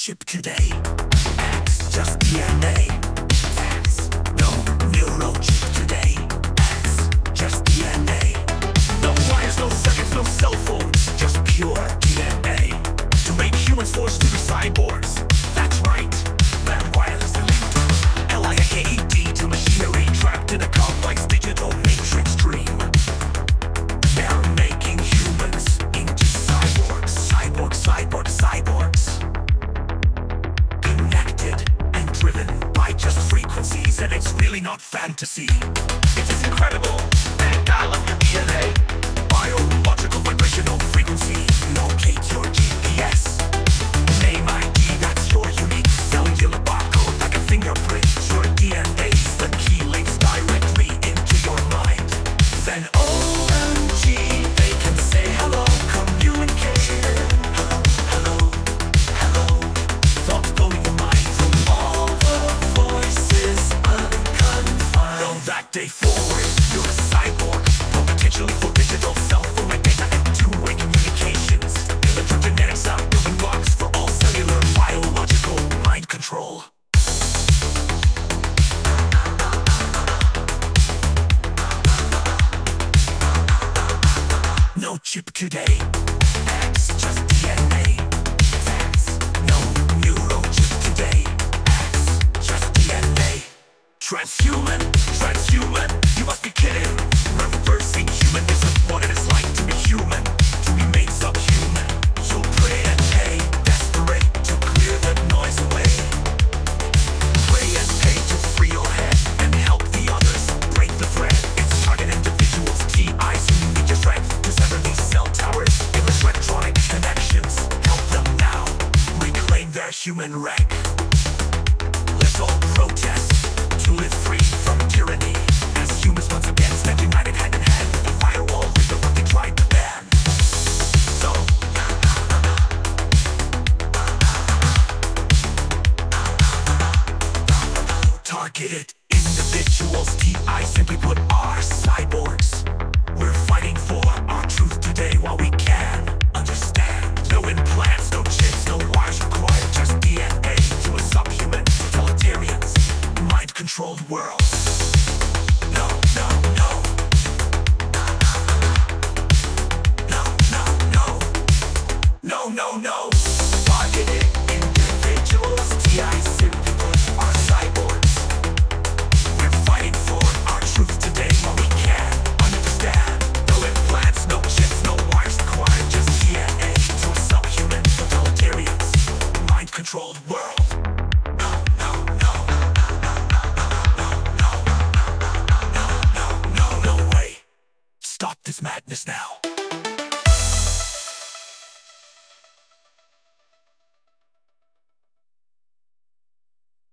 chip today. X, just DNA. X, no neurochip today. X, just DNA. No wires, no circuits, no cell phones, just pure DNA. To make humans forced to be cyborgs. That's right, that wireless elite. L-I-K-E-D to machinery trapped in a complex digital matrix dream. They're making humans into cyborgs. Cyborgs. Connected and driven by just frequencies, and it's really not fantasy. It is incredible, and I love your DNA. Biological vibrational frequency, locate your GPS. Name ID, that's your unique cellular barcode, like a fingerprint. Your DNA's the key, links directly into your mind. Then OMG, they can say hello, communication. Hello. Thoughts blowing your mind from all the voices unconfined. From that day forward, you're a cyborg, potentially for digital self-forming data and two-way communications. Electrogenetics are building blocks for all cellular biological mind control. No chip today. X, just DNA. X, no neurochip today. X, just DNA. Transhuman, you must be kidding. Reversing human isn't what it is like to be human. To be made subhuman. So pray and pay, desperate to clear the noise away. Pray and pay to free your head and help the others break the thread. It's target individuals, TIs who need your strength to sever these cell towers. Electronic connections, help them now reclaim their human wreck. Let's all protest to live free from tyranny, as humans once again stand united hand in hand with the firewall with what they tried to ban. So targeted individuals, TI simply put, are cyborgs. We're fighting for our truth today while we can understand. No implants, no chips, no wires required, just DNA to a subhuman totalitarians, mind-controlled world. No. Targeted individuals, TI simply put, are cyborgs. We're fighting for our truth today while we can understand. No implants, no chips, no wires required, just DNA to a subhuman totalitarians, mind-controlled world. No way. Stop this madness now.